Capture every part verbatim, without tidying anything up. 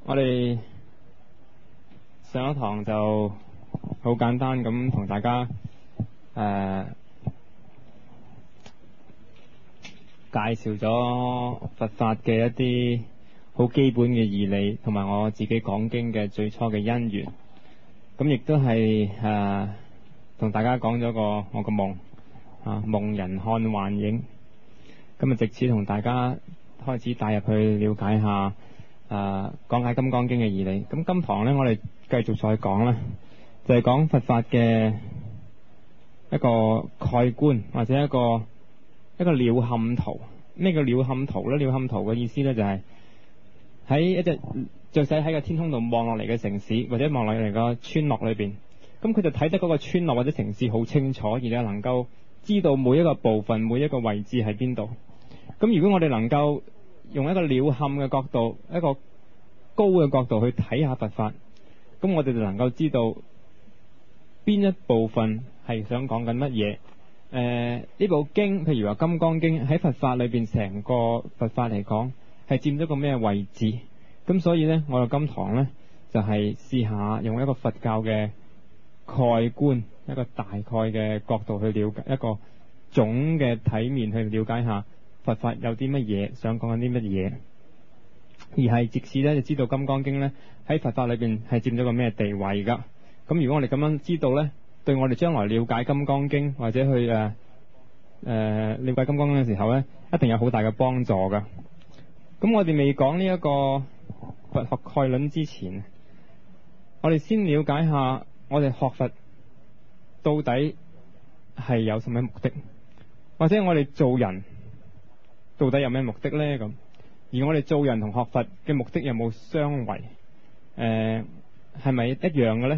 我哋上一堂就好簡單咁同大家誒、呃、介紹咗佛法嘅一啲好基本嘅義理，同埋我自己講經嘅最初嘅因緣。咁亦都係誒同大家講咗個我個夢啊，夢人看幻影。咁啊，藉此同大家開始帶入去了解下誒、呃、講解《金剛經》嘅義理。咁今堂呢，我哋繼續再講啦，就係、是、講佛法嘅一個概觀，或者一個一個鳥瞰圖。咩叫鳥瞰圖呢？鳥瞰圖嘅意思呢，就係、是、喺一隻雀仔喺個天空度望落嚟嘅城市，或者望落嚟個村落裏邊，咁佢就睇得嗰個村落或者城市好清楚，而且能夠知道每一個部分、每一個位置喺邊度。咁如果我哋能夠用一個鳥瞰嘅角度，一個高嘅角度去睇下佛法，咁我哋就能夠知道邊一部分係想講緊乜嘢。誒、呃，呢部經，譬如話《金剛經》喺佛法裏邊，成個佛法嚟講係佔咗個咩位置？咁所以呢，我哋今堂呢，就係、是、試下用一個佛教嘅概觀，一個大概嘅角度去了解，一個總嘅體面去了解下佛法有啲乜嘢，想講緊啲乜嘢，而係即使咧就知道《金剛經》咧喺佛法裏邊係佔咗個咩地位噶。咁如果我哋咁樣知道咧，對我哋將來了解《金剛經》或者去誒誒、呃呃、了解《金剛經》嘅時候咧，一定有好大嘅幫助噶。咁我哋未講呢一個佛學概論之前，我哋先了解下我哋學佛到底係有什麼目的，或者我哋做人到底有咩目的呢？咁而我哋做人同學佛嘅目的有冇相違？誒係咪一樣嘅呢？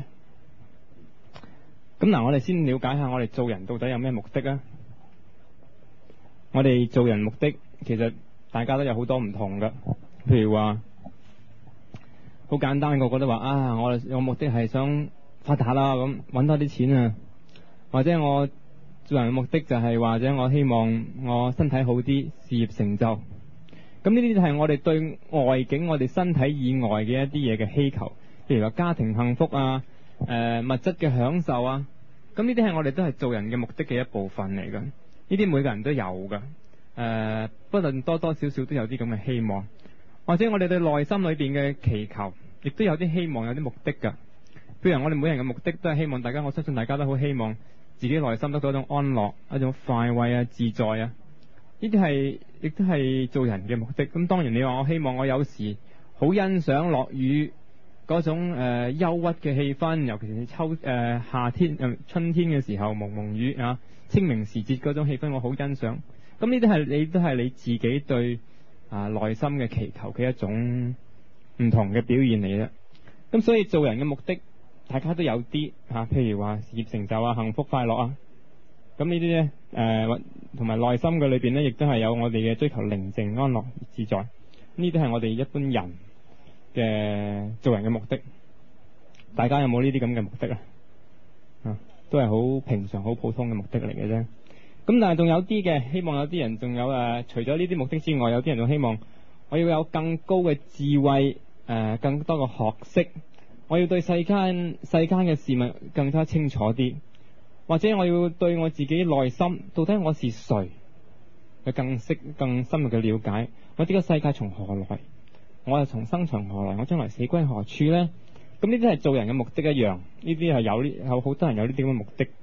咁嗱，我哋先了解下我哋做人到底有咩目的啊？我哋做人目的其實大家都有好多唔同噶，譬如話好簡單，個個都話啊，我我目的係想發達啦，咁搵多啲錢啊，或者我做人嘅目的就係或者我希望我身體好啲，事業成就。咁呢啲就係我哋對外境，我哋身體以外嘅一啲嘢嘅希求，譬如話家庭幸福啊，誒、呃、物質嘅享受啊。咁呢啲係我哋都係做人嘅目的嘅一部分嚟㗎。呢啲每個人都有㗎。誒、呃，不論多多少少都有啲咁嘅希望，或者我哋對內心裏邊嘅祈求，亦都有啲希望，有啲目的㗎。譬如我哋每人嘅目的都係希望大家，我相信大家都好希望自己內心得到一種安樂、一種快慰啊、自在啊。呢啲係亦都係做人嘅目的。咁當然你話我希望我有時好欣賞落雨嗰種誒、呃、憂鬱嘅氣氛，尤其是秋誒、呃、夏天、呃、春天嘅時候蒙蒙雨啊，清明時節嗰種氣氛我好欣賞。咁呢啲係你都係你自己對啊內心嘅祈求嘅一種唔同嘅表現嚟嘅。咁所以做人嘅目的大家都有啲吓、啊，譬如話事業成就啊、幸福快樂啊。咁呢啲呢，誒同埋內心嘅裏邊呢，亦都係有我哋嘅追求寧靜安樂自在。呢啲係我哋一般人嘅做人嘅目的。大家有冇呢啲咁嘅目的啊？啊，都係好平常、好普通嘅目的嚟嘅啫。咁但係仲有啲嘅，希望有啲人仲有誒、呃，除咗呢啲目的之外，有啲人仲希望我要有更高嘅智慧，誒、呃，更多嘅學識，我要對世間世間嘅事物更加清楚啲。或者我要對我自己內心到底我是誰，去更識更深入嘅了解。我呢個世界從何來？我又從生從何來？我將來死歸何處呢？咁呢啲係做人嘅目的一樣。呢啲係有呢有好多人有呢啲咁嘅目的。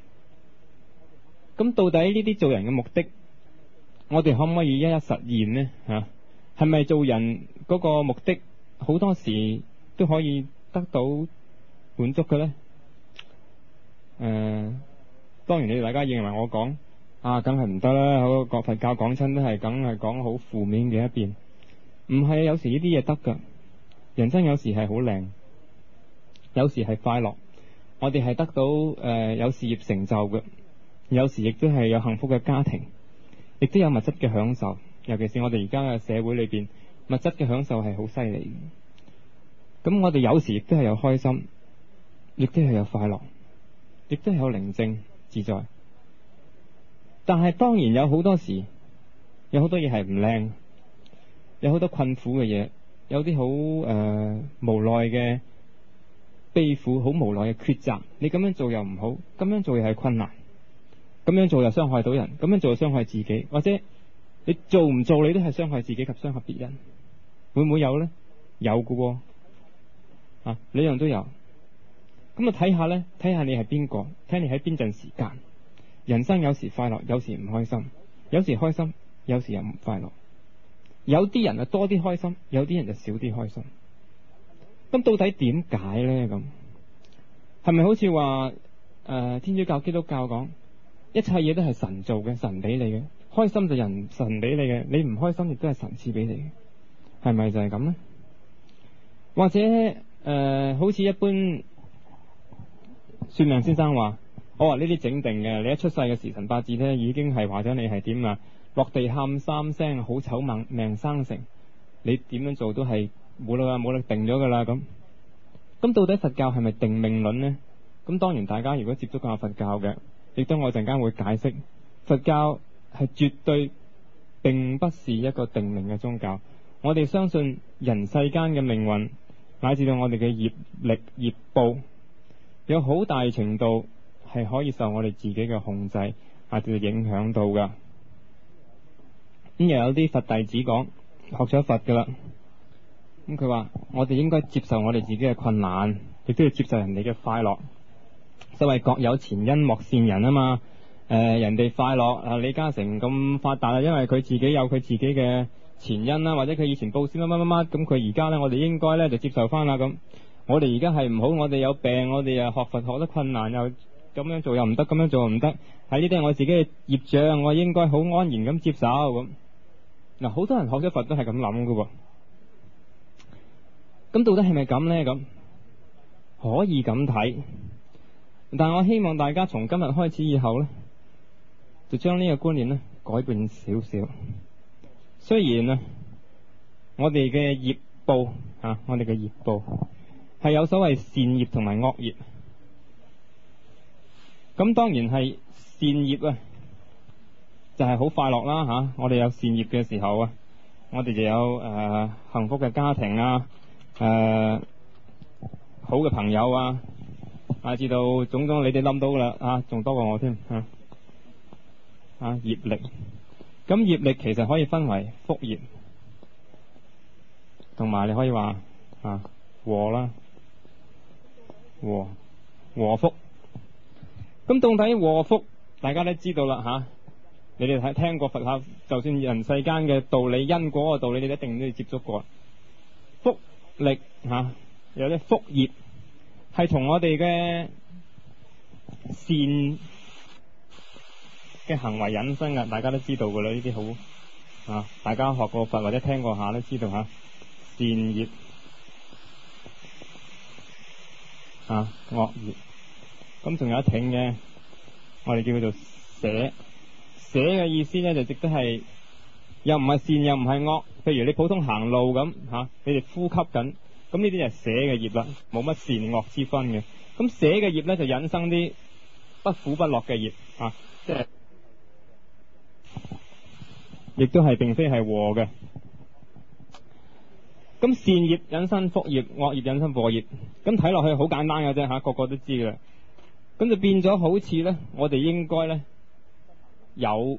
咁到底呢啲做人嘅目的，我哋可唔可以一一實現呢？吓，係咪做人嗰個目的好多時都可以得到滿足嘅呢？誒、呃，當然你哋大家認為我講啊，梗係唔得啦。好，個佛教講親都係梗係講好負面嘅一邊，唔係。有時呢啲嘢得噶，人生有時係好靚，有時係快樂，我哋係得到誒、呃、有事業成就嘅，有時亦都係有幸福嘅家庭，亦都有物質嘅享受。尤其是我哋而家嘅社會裏邊，物質嘅享受係好犀利。咁我哋有時亦都係有開心，亦都係有快樂，亦都係有寧靜自在。但係當然有好多時，有好多嘢係唔靚，有好多困苦嘅嘢， 有啲好誒無奈嘅悲苦，好無奈嘅抉擇。你咁樣做又唔好，咁樣做又係困難，咁樣做又傷害到人，咁樣做又傷害自己，或者你做唔做你都係傷害自己及傷害別人，會唔會有呢？有嘅喎，啊，兩樣都有。咁啊睇下呢，睇下你係邊個，睇你喺邊陣時間。人生有時快樂，有時唔開心，有時開心，有時又唔快樂。有啲人啊多啲開心，有啲人就少啲開心。咁到底點解呢？咁係咪好似話誒天主教、基督教講一切嘢都係神做嘅，神俾你嘅，開心就人神俾你嘅，你唔開心亦都係神賜俾你嘅，係咪就係咁呢？或者誒、呃、好似一般算命先生話，我話呢啲整定嘅，你一出世嘅時辰八字呢已經係話咗你係點啊，落地喊三聲，好醜命命生成，你點樣做都係冇啦，冇力定咗噶啦。咁咁到底佛教係咪定命論呢？咁當然大家如果接觸過佛教嘅，亦都我陣間會解釋，佛教係絕對並不是一個定命嘅宗教。我哋相信人世間嘅命運，乃至到我哋嘅業力業報，有好大程度係可以受我哋自己嘅控制，或者影響到噶。咁又有啲佛弟子講，學咗佛噶啦，咁佢話我哋應該接受我哋自己嘅困難，亦都要接受人哋嘅快樂。所謂各有前因莫羨人啊嘛。誒、呃，人哋快樂啊，李嘉誠咁發達啊，因為佢自己有佢自己嘅前因啦，或者佢以前報銷乜乜乜乜，咁佢而家呢，我哋應該呢就接受翻啦。咁我哋而家係唔好，我哋有病，我哋又學佛學得困難，又咁樣做又唔得，咁樣做又唔得，喺呢啲係我自己嘅業障，我應該好安然咁接受。咁嗱，好多人學咗佛都係咁諗噶喎。咁到底係咪咁呢？咁可以咁睇，但係我希望大家從今日開始以後呢，就將呢個觀念呢改變少少。雖然啊，我哋嘅業報啊，我哋嘅業報係有所謂善業同埋惡業。咁當然係善業啊，就係好快樂啦吓、啊。我哋有善業嘅時候啊，我哋就有誒、呃、幸福嘅家庭啊，誒、呃、好嘅朋友啊，啊至到種種你哋諗到啦啊，仲多過我添啊。啊業力，咁業力其實可以分為福業，同埋你可以話啊禍啦，禍禍福。咁到底禍福，大家都知道啦吓、啊。你哋睇聽過佛教，就算人世間嘅道理、因果嘅道理，你哋一定都要接觸過。福力吓、啊，有啲福業係同我哋嘅善嘅行為引申嘅，大家都知道噶啦。呢啲好啊，大家學過佛或者聽過下都知道吓、啊。善業啊，惡業。咁仲有一挺嘅，我哋叫佢做捨。捨嘅意思呢，就值得係又唔係善又唔係惡。譬如你普通行路咁吓、啊，你哋呼吸緊，咁呢啲就係捨嘅業啦，冇乜善惡之分嘅。咁捨嘅業呢，就引生啲不苦不樂嘅業啊，即係亦都係並非係禍嘅。咁善業引生福業，惡業引生禍業。咁睇落去好簡單嘅啫吓，個個都知嘅啦。咁就變咗好似呢，我哋應該呢，有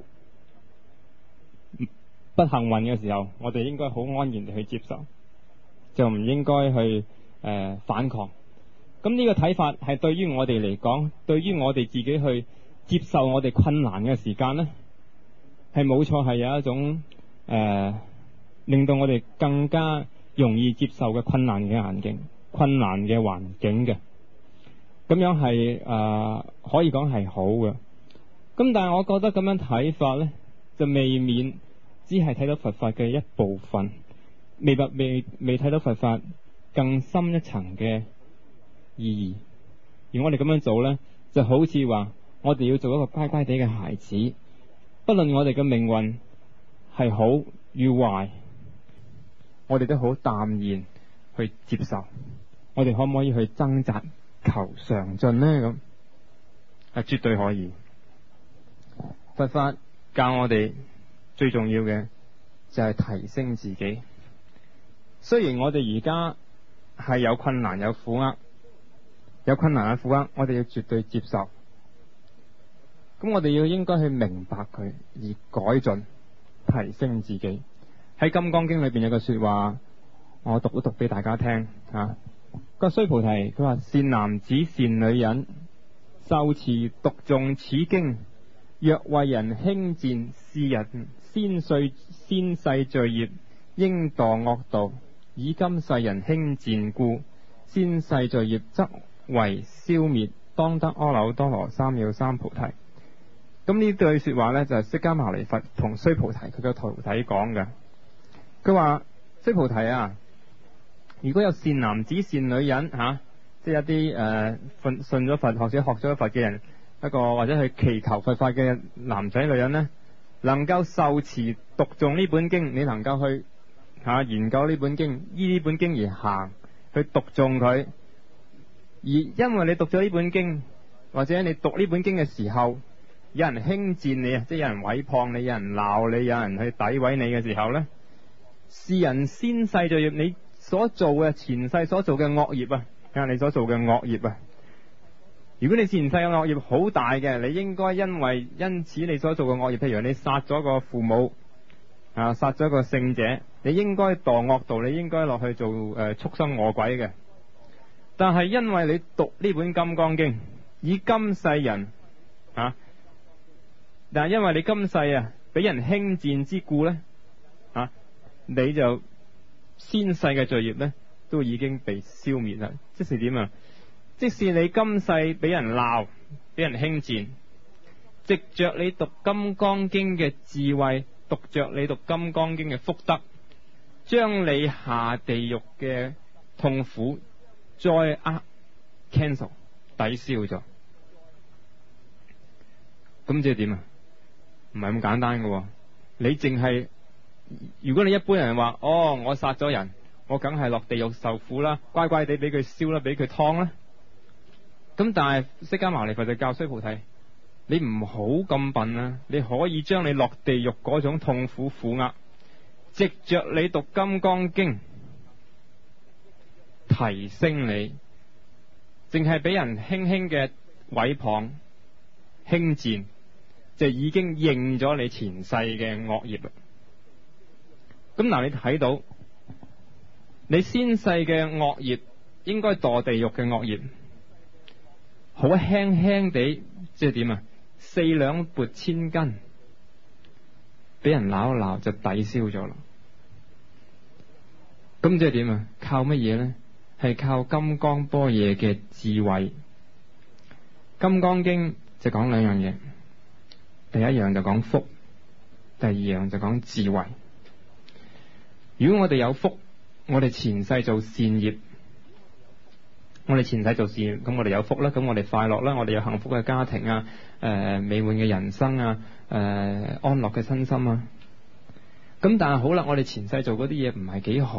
不幸運嘅時候，我哋應該好安然地去接受，就唔應該去誒、呃、反抗。咁呢個睇法係對於我哋嚟講，對於我哋自己去接受我哋困難嘅時間呢，係冇錯，係有一種誒、呃、令到我哋更加容易接受嘅困難嘅環境、困難嘅環境嘅。咁樣係誒、呃、可以講係好嘅。咁但係我覺得咁樣睇法呢，就未免只係睇到佛法嘅一部分，未不未未睇到佛法更深一層嘅意義。而我哋咁樣做呢，就好似話我哋要做一個乖乖地嘅孩子，不論我哋嘅命運係好與壞，我哋都好淡然去接受。我哋可唔可以去掙扎求上進呢？咁係絕對可以。佛法教我哋最重要嘅就係提升自己， 雖然我哋而家係有困難有苦厄，有困難有苦厄，我哋要絕對接受。咁我哋要應該去明白佢，而改進提升自己。喺《金剛經》裏邊有句說話，我讀一讀俾大家聽吓。個須菩提佢話：善男子善女人，受持讀誦此經，若為人輕賤，是人先世先世罪業，應墮惡道。以今世人輕賤故，先世罪業則為消滅，當得阿耨多羅三藐三菩提。咁呢句說話呢，就係釋迦牟尼佛同須菩提佢嘅徒弟講嘅。佢話：須菩提啊，如果有善男子善女人吓、啊，即係一啲誒信信咗佛或者學咗佛嘅人，一個或者係祈求佛法嘅男仔女人呢，能夠受持讀誦呢本經，你能夠去吓、啊、研究呢本經，依呢本經而行，去讀誦佢。而因為你讀咗呢本經，或者你讀呢本經嘅時候，有人輕賤你啊，即係有人毀謗你，有人鬧你，有人去詆毀你嘅時候呢，是人先世罪業，你所做嘅前世所做嘅惡業啊，睇下你所做嘅惡業啊。如果你前世嘅惡業好大嘅，你應該因為因此你所做嘅惡業，譬如你殺咗個父母啊，殺咗個聖者，你應該墮惡道，你應該落去做誒、呃、畜生餓鬼嘅。但係因為你讀呢本金剛經，以今世人啊。但係因為你今世啊俾人輕賤之故呢，啊，你就先世嘅罪業呢都已經被消滅啦。即是點啊？即使你今世俾人鬧，俾人輕賤，藉着你讀金剛經嘅智慧，讀着你讀金剛經嘅福德，將你下地獄嘅痛苦再呃 cancel 抵消咗。咁即係點啊？唔係咁簡單嘅。你淨係，如果你一般人話，哦，我殺咗人，我梗係落地獄受苦啦，乖乖地俾佢燒啦，俾佢燙啦。咁但係釋迦牟尼佛就教須菩提，你唔好咁笨啊！你可以將你落地獄嗰種痛苦苦厄，藉着你讀金剛經提升你，淨係俾人輕輕嘅毀謗輕賤，就已經應咗你前世嘅惡業啦。咁嗱，你睇到你先世嘅惡業，應該墮地獄嘅惡業，好輕輕地，即係點啊？四兩撥千斤，俾人鬧一鬧就抵消咗啦。咁即係點啊？靠乜嘢呢？係靠金剛般若嘅智慧。金剛經就講兩樣嘢，第一樣就講福，第二樣就講智慧。如果我哋有福，我哋前世做善業，我哋前世做善業，咁我哋有福啦，咁我哋快樂啦，我哋有幸福嘅家庭啊，誒、呃、美滿嘅人生啊，誒、呃、安樂嘅身心啊。咁但係好啦，我哋前世做嗰啲嘢唔係幾好，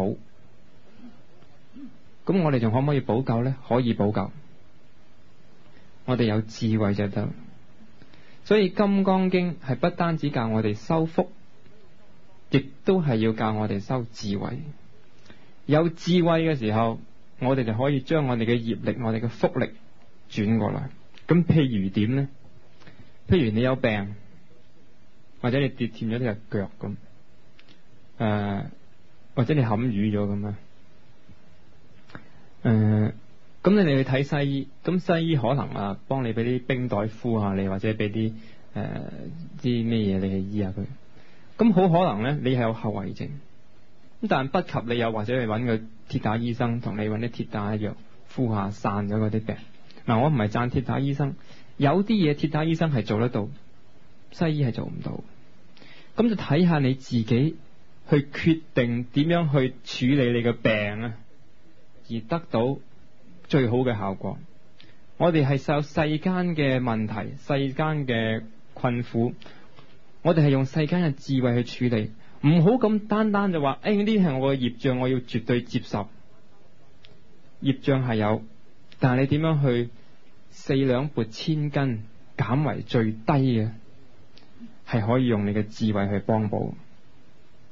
咁我哋仲可唔可以補救呢？可以補救，我哋有智慧就得。所以《金剛經》係不單止教我哋修福，亦都係要教我哋修智慧。有智慧嘅時候，我哋就可以將我哋嘅業力、我哋嘅福力轉過來。咁譬如點呢？譬如你有病，或者你跌斷咗呢隻腳咁，誒、呃，或者你冚瘀咗咁啊，誒、呃，咁你哋去睇西醫，咁西醫可能啊幫你俾啲冰袋敷下你，或者俾啲誒啲咩嘢你去醫下佢。咁好可能呢，你係有後遺症。咁但係不及你又或者去揾個鐵打醫生同你揾啲鐵打藥敷下散咗嗰啲病。嗱，我唔係讚鐵打醫生，有啲嘢鐵打醫生係做得到，西醫係做唔到。咁就睇下你自己去決定點樣去處理你嘅病啊，而得到最好嘅效果。我哋係受世間嘅問題、世間嘅困苦，我哋係用世間嘅智慧去處理。唔好咁單單就話，誒，呢啲係我嘅業障，我要絕對接受。業障係有，但係你點樣去四兩撥千斤減為最低嘅，係可以用你嘅智慧去幫補。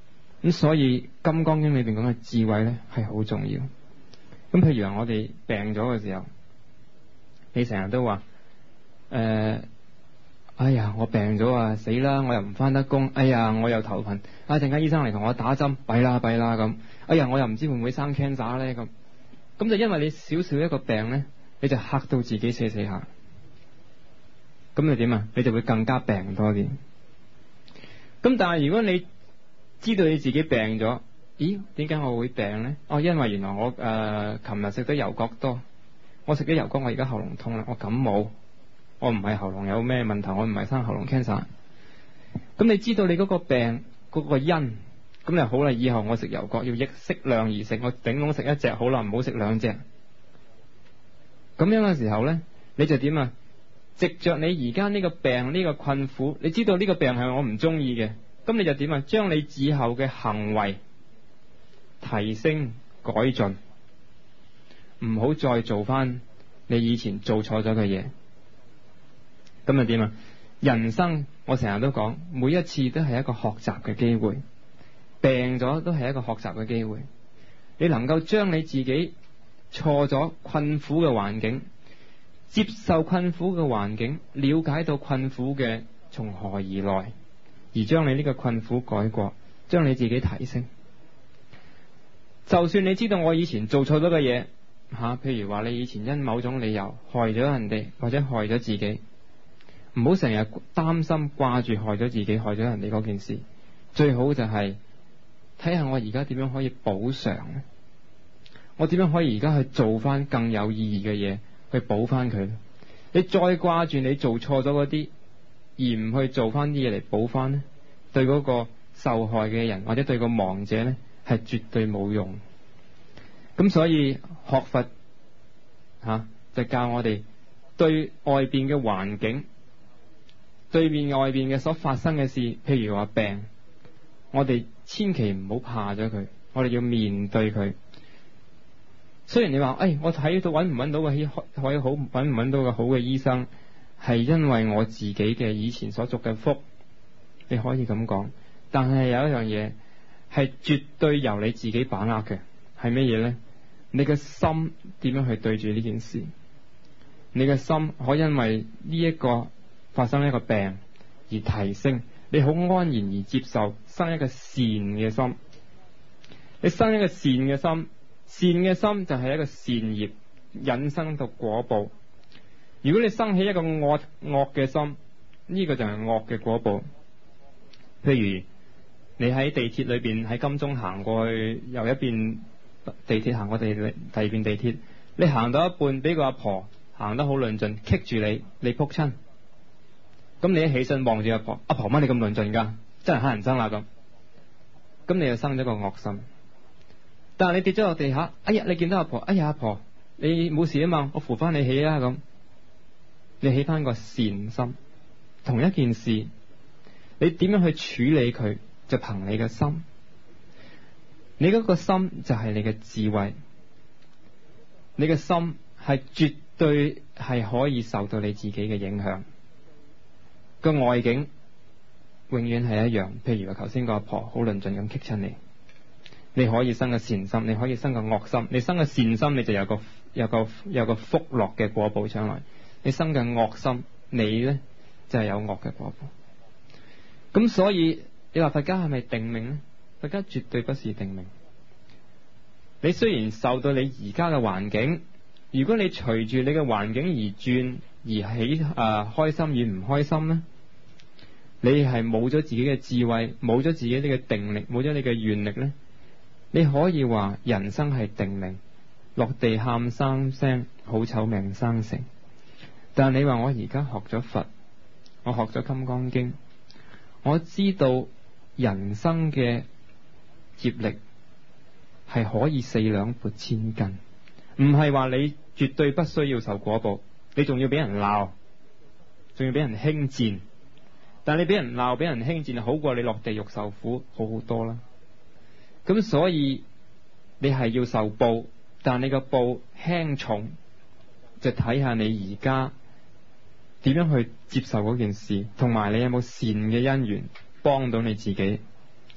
咁所以《金剛經》裏邊講嘅智慧咧係好重要。咁譬如話我哋病咗嘅時候，你成日都話誒、呃，哎呀我病咗啊，死啦，我又唔返得工，哎呀我又頭暈，啊陣間醫生嚟同我打針，弊啦弊啦咁，哎呀我又唔知會唔會生 cancer 咧咁，咁就因為你少少一個病咧，你就嚇到自己死死下，咁你點啊？你就會更加病多啲。咁但係如果你知道你自己病咗，咦？點解我會病呢？哦，因為原來我誒琴日食得油角多，我食咗油角，我而家喉嚨痛啦，我感冒，我唔係喉嚨有咩問題，我唔係生喉嚨 cancer。咁你知道你嗰個病嗰個因，咁你好啦，以後我食油角要適適量而食，我頂籠食一隻好啦，唔好食兩隻。咁樣嘅時候呢，你就點啊？藉着你而家呢個病呢個困苦，你知道呢個病係我唔中意嘅，咁你就點啊？將你以後嘅行為提升改進，唔好再做翻你以前做錯咗嘅嘢。咁就點啊？人生我成日都講，每一次都係一個學習嘅機會，病咗都係一個學習嘅機會。你能夠將你自己錯咗困苦嘅環境，接受困苦嘅環境，了解到困苦嘅從何而來，而將你呢個困苦改過，將你自己提升。就算你知道我以前做錯咗嘅嘢吓，譬如話你以前因某種理由害咗人哋或者害咗自己，唔好成日擔心掛住害咗自己害咗人哋嗰件事，最好就係睇下我而家點樣可以補償呢？我點樣可以而家去做翻更有意義嘅嘢去補翻佢？你再掛住你做錯咗嗰啲，而唔去做翻啲嘢嚟補翻呢，對嗰個受害嘅人或者對個亡者呢，係絕對冇用。咁所以學佛吓、啊、就教我哋對外邊嘅環境，對面外邊嘅所發生嘅事，譬如話病，我哋千祈唔好怕咗佢，我哋要面對佢。雖然你話誒、哎，我睇到揾唔揾到個可以好揾唔揾到個好嘅醫生，係因為我自己嘅以前所作嘅福，你可以咁講。但係有一樣嘢係絕對由你自己把握嘅，係乜嘢呢？你嘅心點樣去對住呢件事？你嘅心可因為呢一個發生一個病而提升，你好安然而接受，生一個善嘅心。你生一個善嘅心，善嘅心就係一個善業，引生到果報。如果你生起一個惡惡嘅心，呢個就係惡嘅果報。譬如你喺地鐵裏邊喺金鐘行過去，由一邊地鐵行過第第二邊地鐵，你行到一半俾個阿婆行得好論盡，棘住你，你仆親。咁你一起身望住阿婆，阿婆乜你咁論盡噶？真係乞人憎啦咁。咁你就生咗個惡心。但係你跌咗落地下，哎呀你見到阿婆，哎呀阿婆你冇事啊嘛，我扶翻你起啊咁。你起翻個善心，同一件事，你點樣去處理佢，就憑你嘅心。你嗰個心就係你嘅智慧，你嘅心係絕對係可以受到你自己嘅影響。個外境永遠係一樣，譬如話頭先個阿婆好論盡咁棘親你，你可以生個善心，你可以生個惡心。你生個善心，你就有個有個有個福樂嘅果報上來。你生嘅惡心，你呢就係有惡嘅果報。咁所以你話佛家係咪定命呢？佛家絕對不是定命。你雖然受到你而家嘅環境，如果你隨住你嘅環境而轉而起誒、呃、開心與唔開心呢，你係冇咗自己嘅智慧，冇咗自己呢個定力，冇咗你嘅願力呢，你可以話人生係定命，落地喊三聲，好醜命生成。但你話我而家學咗佛，我學咗《金剛經》，我知道人生嘅業力係可以四兩撥千斤，唔係話你絕對不需要受果報，你仲要俾人鬧，仲要俾人輕賤。但你俾人鬧俾人輕賤，好過你落地獄受苦好好多啦。咁所以你係要受報，但你個報輕重就睇下你而家點樣去接受嗰件事，同埋你有冇善嘅因緣幫到你自己。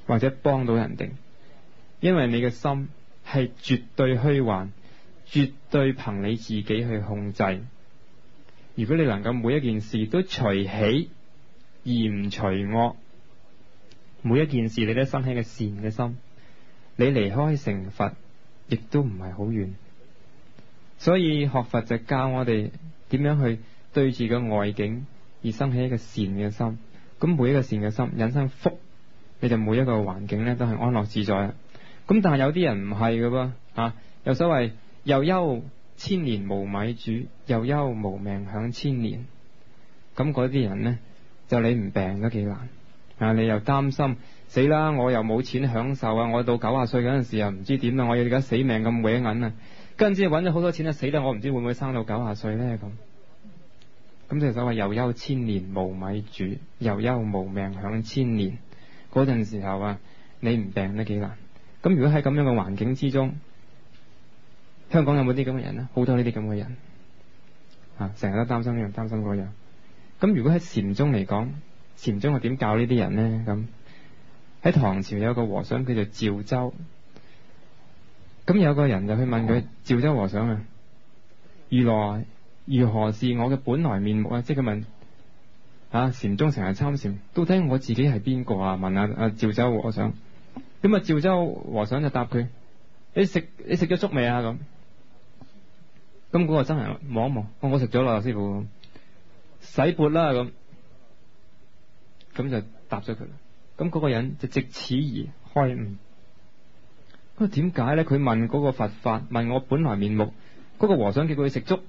或者幫到人哋，因為你嘅心係絕對虛幻，絕對憑你自己去控制。如果你能夠每一件事都隨喜而唔隨惡，每一件事你都生起嘅善嘅心，你離開成佛亦都唔係好遠。所以學佛就教我哋點樣去對住個外境而生起一個善嘅心。咁每一個善嘅心引生福，你就每一個環境咧都係安樂自在。咁但係有啲人唔係㗎噃啊，有所謂又憂千年無米煮，又憂無命享千年。咁嗰啲人呢，就你唔病都幾難啊！你又擔心死啦，我又冇錢享受啊！我到九十歲嗰陣時又唔知點啊！我而家死命咁搲銀啊！跟住揾咗好多錢啊！死啦！我唔知會唔會生到九十歲呢？咁。咁就所謂又憂千年無米煮，又憂無命享千年。嗰陣時候啊，你唔病都幾難。咁如果喺咁樣嘅環境之中，香港有冇啲咁嘅人呢？好多呢啲咁嘅人啊，成日都擔心呢樣擔心嗰樣。咁如果喺禪宗嚟講，禪宗係點教呢啲人呢？咁喺唐朝有個和尚叫做趙州，咁有個人就去問佢：趙州和尚啊，如來如何是我嘅本來面目啊？即係佢問啊，禪宗成日參禪，到底我自己係邊個啊？問下阿趙州和尚。咁啊，趙州和尚就答佢：你食你食咗粥未啊？咁咁嗰個僧人望一望，哦，我食咗啦，師父，洗缽啦咁，咁就答咗佢啦。咁嗰個人就藉此而開悟。咁點解咧？佢問嗰個佛法，問我本來面目，嗰個和尚叫佢食粥。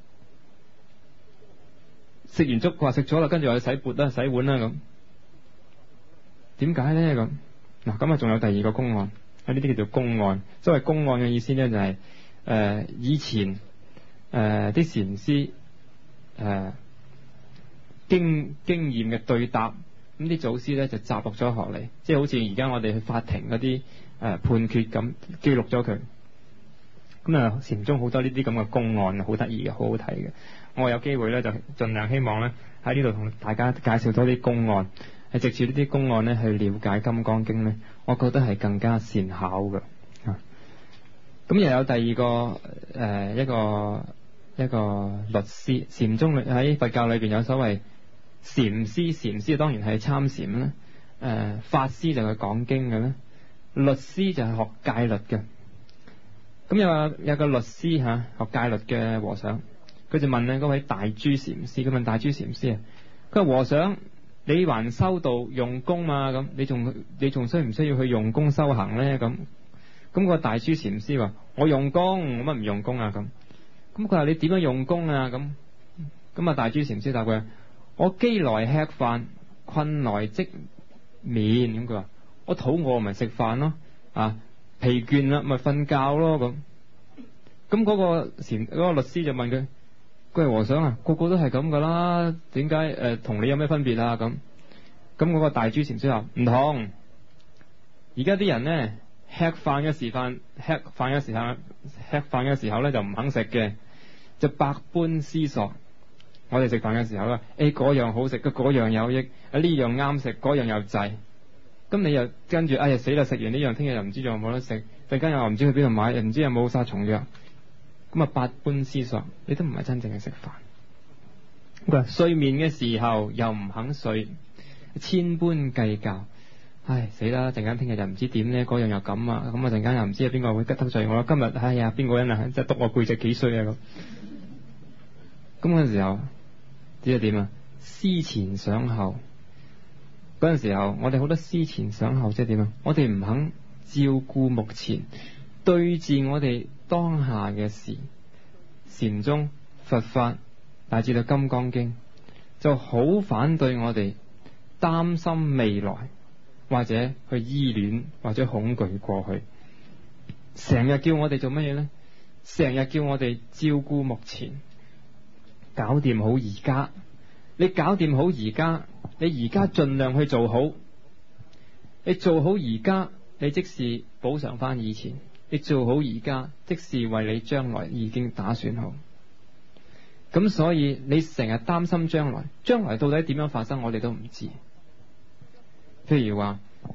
食完粥，佢話食咗啦，跟住又去洗缽啦、洗碗啦咁。點解咧咁？嗱，咁啊，仲有第二個公案，啊呢啲叫做公案。所謂公案嘅意思咧，就係、是、誒、呃、以前誒啲禪師誒經經驗嘅對答，咁啲祖師咧就摘錄咗學嚟，即係好似而家我哋去法庭嗰啲誒判決咁，記錄咗佢。咁啊，禪宗好多呢啲咁嘅公案，好得意嘅，好好睇嘅。我有機會咧，就盡量希望咧喺呢度同大家介紹多啲公案，係藉住呢啲公案咧去了解《金剛經》咧，我覺得係更加善巧嘅。啊，咁又有第二個誒、呃、一個一個律師，禪宗喺佛教裏邊有所謂禪師，禪師當然係參禪啦。誒、呃，法師就係講經嘅啦，律師就係學戒律嘅。咁有有個律師吓、啊、學戒律嘅和尚。佢就問咧嗰位大珠禪師，佢問大珠禪師啊，佢話和尚，你還修道用功嘛？咁你仲你仲需唔需要去用功修行咧？咁咁個大珠禪師話：我用功，我乜唔用功啊？咁咁佢話你點樣用功啊？咁咁啊大珠禪師答佢：我飢來吃飯，困來積眠。咁佢話：我肚餓咪食飯咯，啊疲倦啦咪瞓覺咯。咁咁嗰個禪嗰個律師就問佢。佢係和尚啊，個個都係咁噶啦，點解誒同你有咩分別啊？咁咁嗰個大珠禪師話唔同，而家啲人呢，吃飯嘅時飯，吃飯嘅時候，吃飯嘅時候咧就唔肯食嘅，就百般思索。我哋食飯嘅時候咧，誒嗰樣好食，嗰樣有益，啊呢樣啱食，嗰樣又滯。咁你又跟住哎呀死啦，食完呢樣，聽日又唔知仲有冇得食，突然間又唔知去邊度買，又唔知有冇殺蟲藥。咁啊，百般思索，你都唔係真正嘅食飯。佢話睡眠嘅時候又唔肯睡，千般計較，唉死啦！陣間聽日又唔知點呢，嗰樣又咁啊，咁啊陣間又唔知邊個會得得罪我啦。今日哎呀，邊個人啊，即係督我背脊幾衰啊咁。咁嗰陣時候，知係點啊？思前想後。嗰陣時候，我哋好多思前想後，即係點啊？我哋唔肯照顧目前，對治我哋當下嘅事。禪宗、佛法乃至到《金剛經》就好反對我哋擔心未來，或者去依戀，或者恐懼過去，成日叫我哋做乜嘢呢？成日叫我哋照顧目前，搞掂好而家。你搞掂好而家，你而家盡量去做好。你做好而家，你即是補償翻以前。你做好而家，即是為你將來已經打算好。咁所以你成日擔心將來，將來到底點樣發生，我哋都唔知。譬如話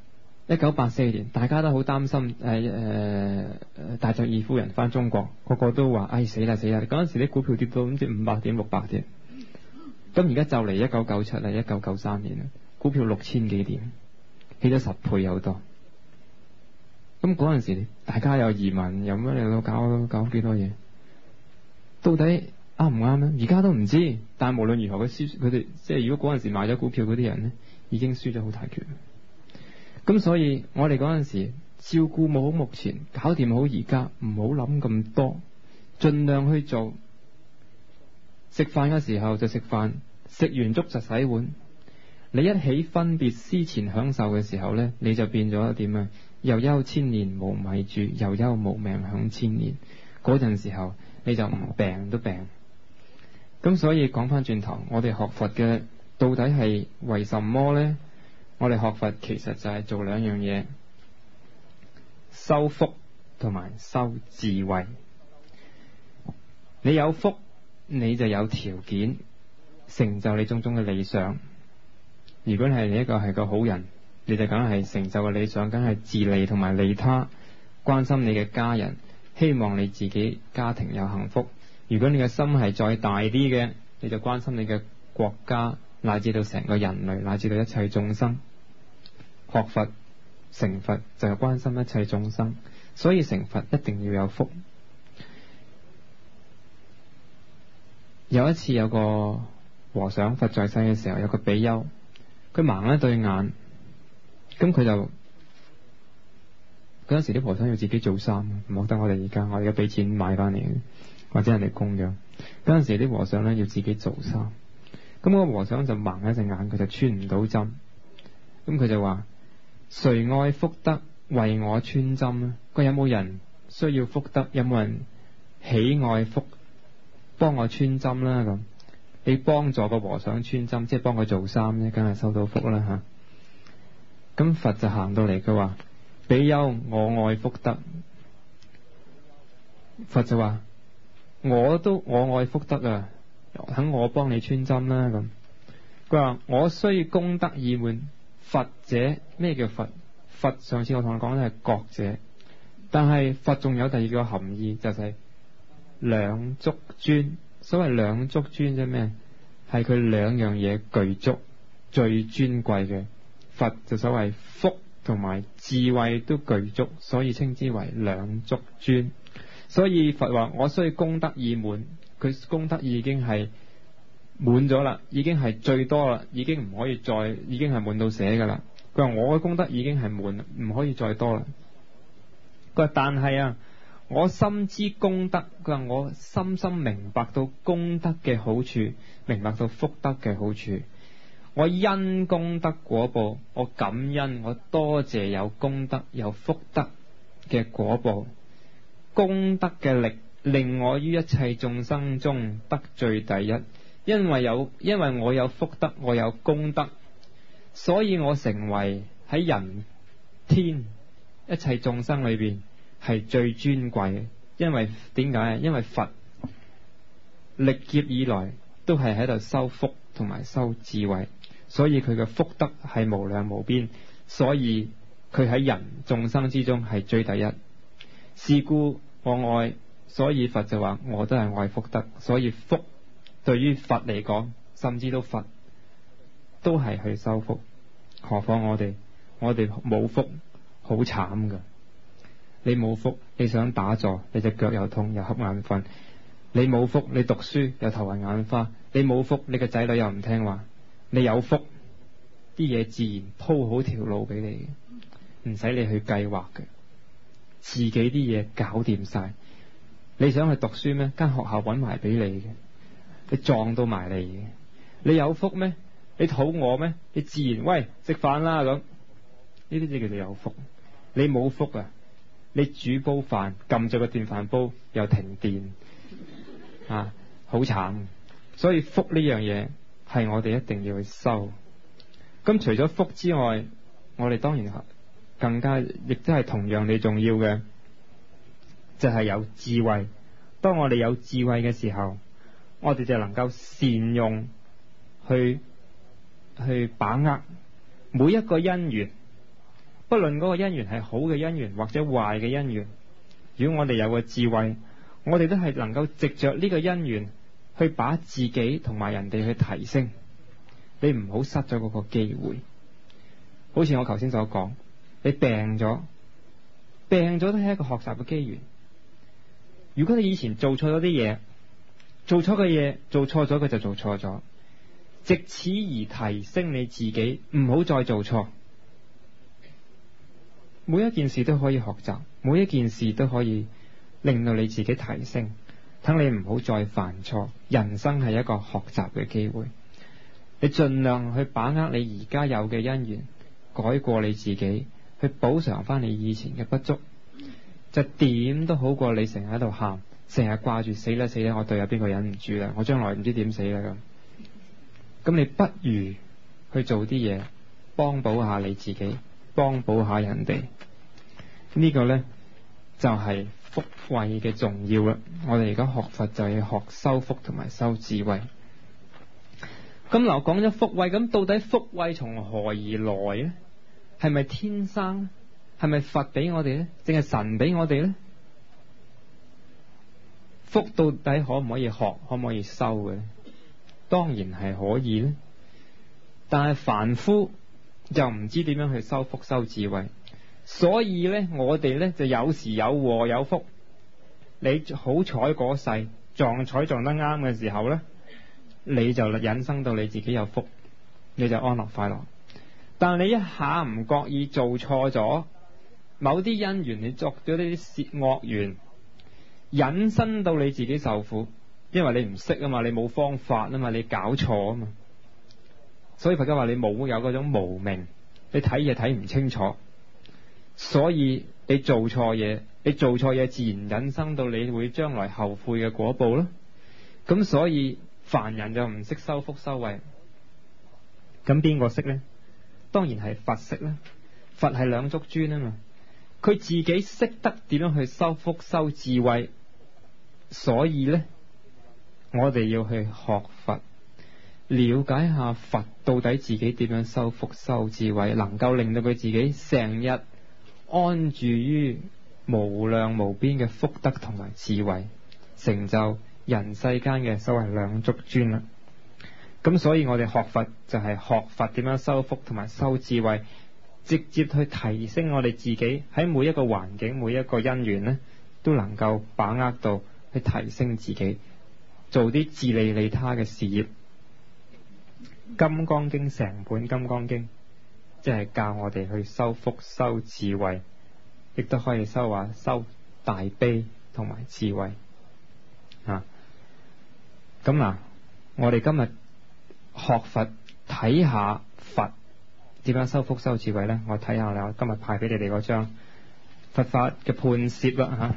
一九八四年，大家都好擔心誒誒誒戴卓爾夫人翻中國，個個都話：哎死啦死啦！嗰陣時啲股票跌到唔知五百點六百點，咁而家就嚟一九九七啦，一九九三年啦，股票六千幾點，起咗十倍有多。咁嗰陣時，大家有移民，有乜嘢搞搞幾多嘢？到底啱唔啱呢？而家都唔知。但係無論如何，佢輸佢哋即係如果嗰陣時買咗股票嗰啲人呢，已經輸咗好大拳。咁所以我哋嗰陣時照顧冇好目前，搞掂好而家，唔好諗咁多，盡量去做。食飯嘅時候就食飯，食完粥就洗碗。你一起分別思前享受嘅時候呢，你就變咗點啊？又憂千年無米煮，又憂無命享千年。嗰陣時候你就唔病都病。咁所以講翻轉頭，我哋學佛嘅到底係為什麼呢？我哋學佛其實就係做兩樣嘢，修福同埋修智慧。你有福，你就有條件成就你種種嘅理想。如果你係你一個係個好人，你就梗係成就嘅理想，梗係自利同埋利他，關心你嘅家人，希望你自己家庭有幸福。如果你嘅心係再大啲嘅，你就關心你嘅國家，乃至到成個人類，乃至到一切眾生。學佛成佛就係關心一切眾生，所以成佛一定要有福。有一次有個和尚，佛在世嘅時候，有個比丘，佢盲一對眼，咁佢就嗰陣時啲和尚要自己做衫，唔好得我哋而家，我而家俾錢買翻嚟，或者人哋供養。嗰陣時啲和尚咧要自己做衫，咁個和尚就盲一隻眼，佢就穿唔到針，咁佢就話：誰愛福德為我穿針啊？佢有冇人需要福德？有冇人喜愛福幫我穿針啦？咁你幫助個和尚穿針，即係幫佢做衫咧，梗係收到福啦吓。咁佛就行到嚟，佢話：比丘，我愛福德。佛就話：我都我愛福德啊，等我幫你穿針啦。咁佢話：我雖功德已滿。佛者，咩叫佛？佛上次我同你講咧係覺者，但係佛仲有第二個含義，就係、是、兩足尊。所謂兩足尊啫咩？係佢兩樣嘢具足，最尊貴嘅。佛就所謂福同埋智慧都具足，所以稱之為兩足尊。所以佛話：我雖功德已滿，佢功德已經係滿咗啦，已經係最多啦，已經唔可以再，已經係滿到寫噶啦。佢話我嘅功德已經係滿，唔可以再多啦。佢話但係啊，我深知功德，佢話我深深明白到功德嘅好處，明白到福德嘅好處。我因功德果報，我感恩，我多謝有功德有福德嘅果報。功德嘅力令我於一切眾生中得最第一。因為有，因為我有福德，我有功德，所以我成為喺人天一切眾生裏邊係最尊貴嘅。因為點解？因為佛歷劫以來都係喺度修福同埋修智慧，所以佢嘅福德係無量無邊，所以佢喺人眾生之中係最第一。是故我愛，所以佛就話我都係愛福德，所以福。對於佛嚟講，甚至到佛都係去修福，何況我哋？我哋冇福，好慘噶！你冇福，你想打坐，你隻腳又痛又瞌眼瞓；你冇福，你讀書又頭暈眼花；你冇福，你個仔女又唔聽話。你有福，啲嘢自然鋪好條路俾你，唔使你去計劃嘅，自己啲嘢搞掂晒。你想去讀書咩？間學校搵埋俾你嘅。你撞到埋嚟嘅，你有福咩？你肚餓咩？你自然喂食飯啦咁，呢啲就叫做有福。你冇福啊！你煮煲飯，撳着個電飯煲又停電，啊，好慘。所以福呢樣嘢係我哋一定要去修。咁除咗福之外，我哋當然更加亦都係同樣地重要嘅，就係有智慧。當我哋有智慧嘅時候，我哋就能夠善用去去把握每一個因緣， 不論嗰個因緣係好嘅因緣或者壞嘅因緣，如果我哋有個智慧，我哋都係能夠藉着呢個因緣去把自己同埋人哋去提升。你唔好失咗嗰個機會。好似我頭先所講，你病咗，病咗都係一個學習嘅機緣。如果你以前做錯咗啲嘢，做錯嘅嘢，做錯咗佢就做錯咗，藉此而提升你自己，唔好再做錯。每一件事都可以學習，每一件事都可以令到你自己提升，等你唔好再犯錯。人生係一個學習嘅機會，你盡量去把握你而家有嘅因緣，改過你自己，去補償翻你以前嘅不足，就點都好過你成日喺度喊，成日掛住死啦死啦，我對有邊個忍唔住啦，我將來唔知點死啦咁。咁你不如去做啲嘢，幫補下你自己，幫補下人哋。呢個呢，就係福慧嘅重要啦。我哋而家學佛就要學修福同埋修智慧。咁嗱，講咗福慧，咁到底福慧從何而來呢？係咪天生呢？係咪佛俾我哋呢？淨係神俾我哋呢？福到底可唔可以學，可唔可以修嘅呢？當然係可以呢，但係凡夫就唔知點樣去修福修智慧，所以呢，我哋呢就有時有禍有福。你好彩嗰世撞彩撞得啱嘅時候呢，你就引生到你自己有福，你就安樂快樂。但你一下唔覺意做錯咗某啲因緣，你作咗呢啲惡惡緣，引申到你自己受苦，因為你唔識啊嘛，你冇方法啊嘛，你搞錯啊嘛。所以佛家話你冇有嗰種無明，你睇嘢睇唔清楚，所以你做錯嘢，你做錯嘢自然引申到你會將來後悔嘅果報啦。咁所以凡人就唔識修福修慧，咁邊個識呢？當然係佛識啦。佛係兩足尊啊嘛，佢自己識得點樣去修福修智慧，所以呢，我哋要去學佛，了解下佛到底自己點樣修福修智慧，能夠令到佢自己成日安住於無量無邊嘅福德同埋智慧，成就人世間嘅所謂兩足尊啦。咁所以我哋學佛就係學佛點樣修福同埋修智慧，直接去提升我哋自己喺每一個環境每一個因緣呢，都能夠把握到去提升自己，做啲自利利他嘅事業。金剛經成本金剛經即係教我哋去修福修智慧，亦都可以修話修大悲同埋智慧啊。咁嗱，我哋今日學佛睇下佛點樣修福修智慧呢？我睇下啦，今日派俾你哋嗰張佛法嘅判攝啦吓。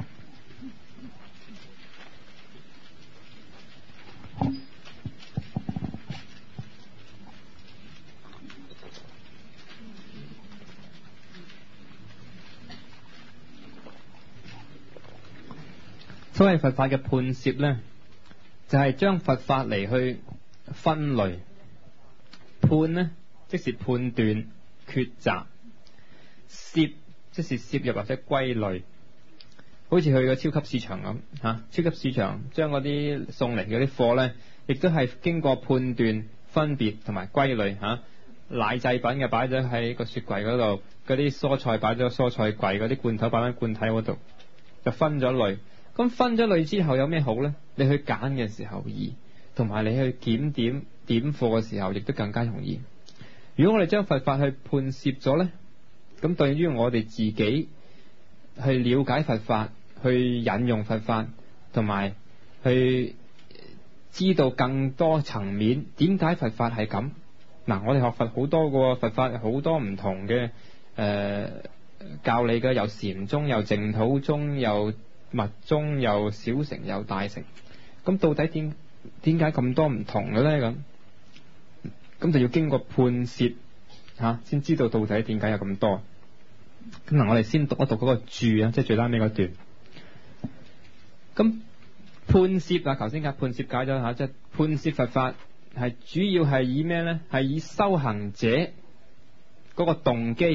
所謂佛法嘅判攝呢，就係、是、將佛法嚟去分類。判呢，即是判斷、抉擇；攝，即是攝入或者歸類。好似去個超級市場咁吓、啊，超級市場將嗰啲送嚟嗰啲貨呢，亦都係經過判斷、分別同埋歸類吓、啊。奶製品嘅擺咗喺個雪櫃嗰度，嗰啲蔬菜擺咗蔬菜櫃，嗰啲罐頭擺喺罐頭嗰度，就分咗類。咁分咗類之後有咩好呢？你去揀嘅時候易，同埋你去檢點點貨嘅時候亦都更加容易。如果我哋將佛法去判攝咗呢，咁對於我哋自己去了解佛法，去引用佛法，同埋去知道更多層面點解佛法係咁。嗱，我哋學佛好多個佛法，好多唔同嘅誒、呃、教你嘅，有禪宗，有淨土宗，有密宗，有小乘，有大乘。咁到底點點解咁多唔同嘅咧？咁咁就要經過判攝吓，先、啊、知道到底點解有咁多。咁嗱，我哋先讀一讀嗰個注啊，即係最拉尾嗰段。咁判攝啊，頭先嘅判攝解咗吓，即係判攝佛法係主要係以咩咧？係以修行者嗰個動機嗰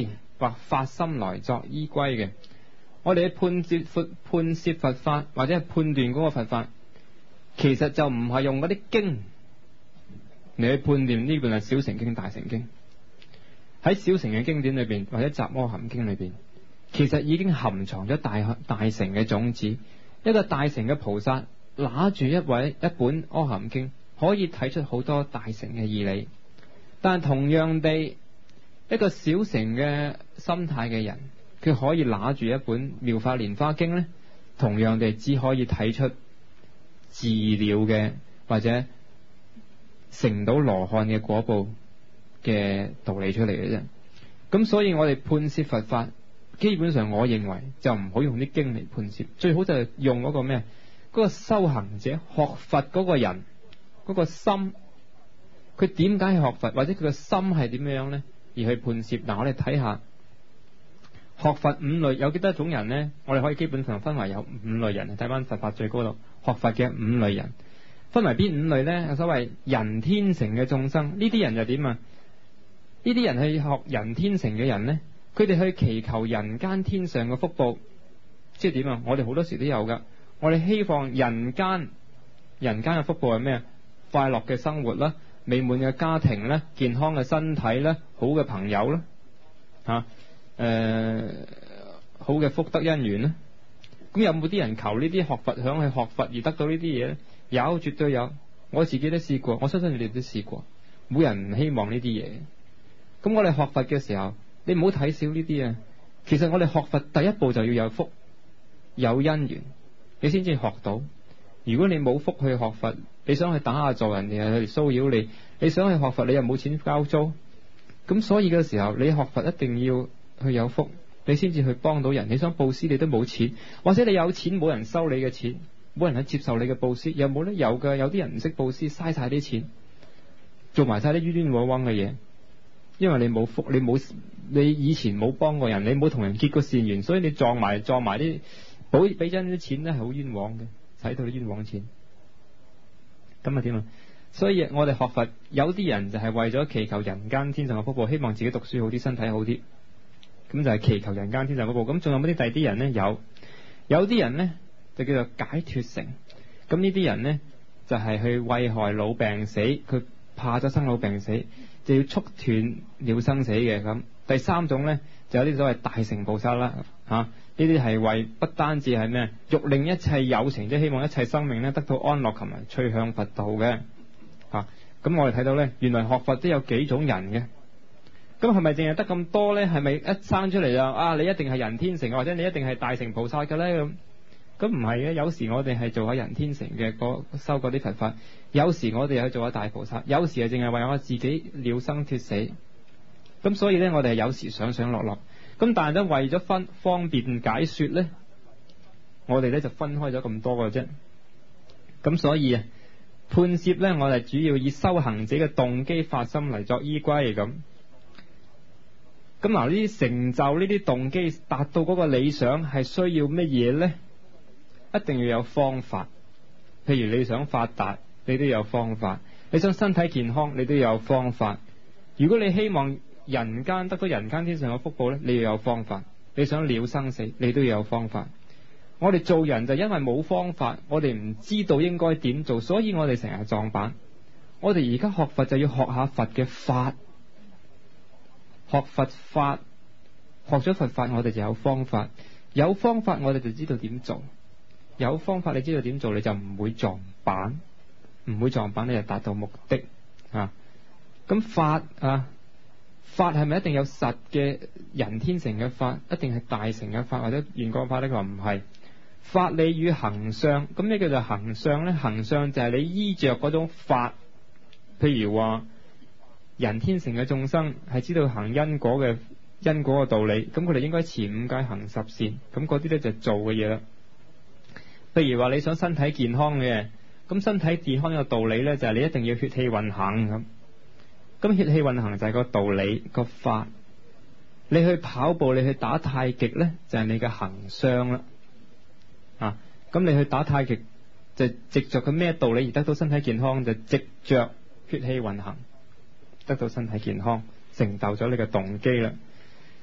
或發心來作依歸嘅。我哋去判接判攝佛法或者係判斷嗰個佛法，其實就唔係用嗰啲經嚟去判斷呢本係小乘經大乘經。喺小乘嘅經典裏邊或者雜阿含經裏邊，其實已經含藏咗大大乘嘅種子。一個大乘嘅菩薩拿住一位一本阿含經，可以睇出好多大乘嘅義理。但同樣地，一個小乘嘅心態嘅人，佢可以拿住一本妙法蓮華經呢，同樣地只可以睇出自了嘅或者成到羅漢嘅果報嘅道理出嚟嘅啫。咁所以我哋判攝佛法，基本上我認為就唔好用啲經嚟判攝，最好就係用嗰個咩？嗰個修行者學佛嗰個人嗰個心，佢點解學佛，或者佢個心係點樣呢？而去判攝。嗱，我哋睇下學佛五類有幾多種人呢？我哋可以基本上分為有五類人。睇翻佛法最高度學佛嘅五類人，分為邊五類呢？有所謂人天乘嘅眾生，呢啲人就點啊？呢啲人去學人天乘嘅人呢，佢哋去祈求人間天上嘅福報，即係點啊？我哋好多時都有噶，我哋希望人間人間嘅福報係咩啊？快樂嘅生活啦，美滿嘅家庭啦，健康嘅身體啦，好嘅朋友啦，吓、啊、誒、呃、好嘅福德因緣啦。咁有冇啲人求呢啲學佛想去學佛而得到呢啲嘢咧？有，絕對有。我自己都試過，我相信你哋都試過。冇人唔希望呢啲嘢。咁我哋學佛嘅時候，你唔好睇少呢啲啊。其實我哋學佛第一步就要有福有因緣，你先至學到。如果你冇福去學佛，你想去打下坐人哋去騷擾你，你想去學佛你又冇錢交租，咁所以嘅時候你學佛一定要去有福，你先至去幫到人。你想布施你都冇錢，或者你有錢冇人收你嘅錢，冇人去接受你嘅布施，有冇呢？有噶，有啲人唔識布施，嘥晒啲錢，做埋晒啲冤冤枉枉嘅嘢。因為你冇福，你冇你以前冇幫過人，你冇同人結過善緣，所以你撞埋撞埋啲保俾真啲錢咧，係好冤枉嘅，使到啲冤枉錢。咁啊點啊？所以我哋學佛，有啲人就係為咗祈求人間天上嘅福報，希望自己讀書好啲，身體好啲，咁就係祈求人間天上嘅福報。咁仲有冇啲第二啲人呢？有，有啲人呢，就叫做解脫乘。咁呢啲人呢，就係、是、去為害老病死，佢怕咗生老病死，就要速斷了生死嘅。咁第三種呢，就有啲所謂大乘菩薩啦，吓呢啲係為不單止係咩，欲令一切有情，即係希望一切生命咧得到安樂，同埋趨向佛道嘅。吓、啊、咁我哋睇到呢，原來學佛都有幾種人嘅。咁係咪淨係得咁多呢？係咪一生出嚟就啊你一定係人天乘，或者你一定係大乘菩薩嘅呢？咁咁唔係嘅，有時我哋係做下人天乘嘅，修嗰啲佛法，有時我哋去做下大菩薩，有時係淨係為我自己了生脫死。咁所以呢，我哋係有時上上落落。咁但係咧，為咗分方便解說呢，我哋呢就分開咗咁多個啫。咁所以啊，判攝呢，我哋主要以修行者嘅動機發心嚟作依歸咁。咁嗱，呢啲成就呢啲動機達到嗰個理想係需要乜嘢呢？一定要有方法。譬如你想發達，你都有方法；你想身體健康，你都有方法。如果你希望人間得到人間天上嘅福報呢，你要有方法。你想了生死，你都要有方法。我哋做人就因為冇方法，我哋唔知道應該點做，所以我哋成日撞板。我哋而家學佛就要學下佛嘅法，學佛法，學咗佛法我哋就有方法，有方法我哋就知道點做，有方法你知道點做，你就唔會撞板，唔會撞板你就達到目的啊。咁法啊，法係咪一定有實嘅人天乘嘅法，一定係大乘嘅法或者圓覺法呢？佢話唔係。法理與行相，咁咩叫做行相呢？行相就係你依着嗰種法，譬如話人天乘嘅眾生係知道行因果嘅因果嘅道理，咁佢哋應該持五戒行十善，咁嗰啲呢就係做嘅嘢啦。譬如話你想身體健康嘅，咁身體健康嘅道理呢，就係你一定要血氣運行咁。咁血氣運行就係個道理個法。你去跑步，你去打太極呢，就係你嘅行相啦。啊，咁你去打太極就藉着佢咩道理而得到身體健康，就藉着血氣運行得到身體健康，成就咗你嘅動機啦。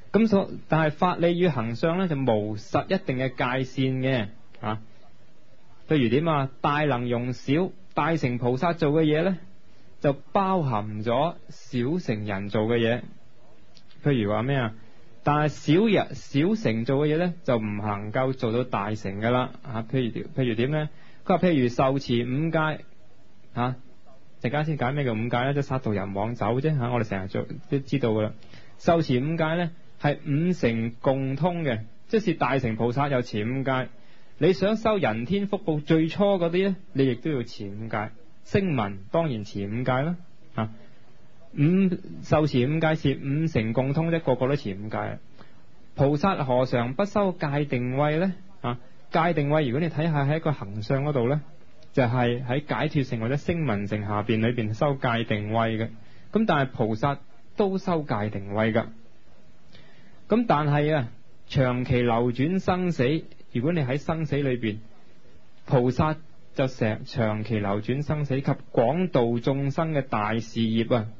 咁所但係法理與行相咧就無實一定嘅界線嘅啊。譬如點啊？大能容小，大乘菩薩做嘅嘢咧，就包含咗小乘人做嘅嘢。譬如話咩啊？但係小人小乘做嘅嘢咧，就唔能夠做到大乘噶啦啊。譬如譬如點咧？佢話譬如受持五戒啊，陣間先解咩叫五戒咧，即係殺盜淫妄酒啫吓。我哋成日做都知道噶啦。受持五戒咧係五乘共通嘅，即是大乘菩薩有持五戒。你想收人天福報最初嗰啲咧，你亦都要持五戒。聲聞當然持五戒啦，啊，五受持五戒是五乘共通啫，個個都持五戒。菩薩何嘗不修戒定慧咧？啊，戒定慧如果你睇下喺一個行相嗰度咧，就係、是、喺解脫乘或者聲聞乘下邊裏邊修戒定慧嘅。咁但係菩薩都修戒定慧噶。咁但係啊，長期流轉生死。如果你喺生死裏邊，菩薩就成長期流轉生死及廣度眾生嘅大事業啊。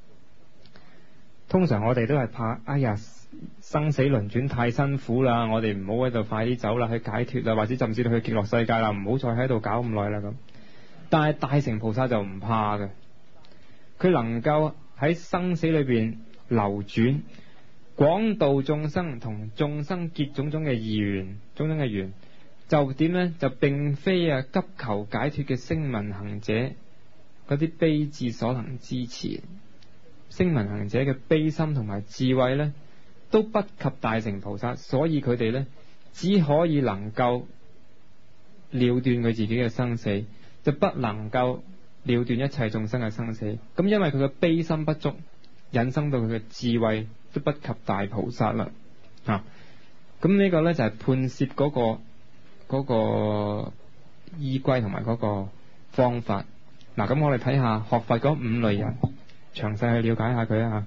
通常我哋都係怕，哎呀，生死輪轉太辛苦啦，我哋唔好喺度快啲走啦，去解脫啦，或者甚至到去極樂世界啦，唔好再喺度搞咁耐啦咁。但係大乘菩薩就唔怕嘅，佢能夠喺生死裏邊流轉。廣度眾生同眾生結種種嘅緣，種種嘅緣就點呢？就並非啊急求解脫嘅聲聞行者嗰啲悲智所能支持。聲聞行者嘅悲心同埋智慧呢，都不及大乘菩薩，所以佢哋呢，只可以能夠了斷佢自己嘅生死，就不能夠了斷一切眾生嘅生死。咁因為佢嘅悲心不足，引生到佢嘅智慧都不及大菩薩啦，啊！咁呢個呢，就係判攝嗰個嗰個依歸同埋嗰個方法。嗱，咁我哋睇下學佛嗰五類人，詳細去了解下佢啊。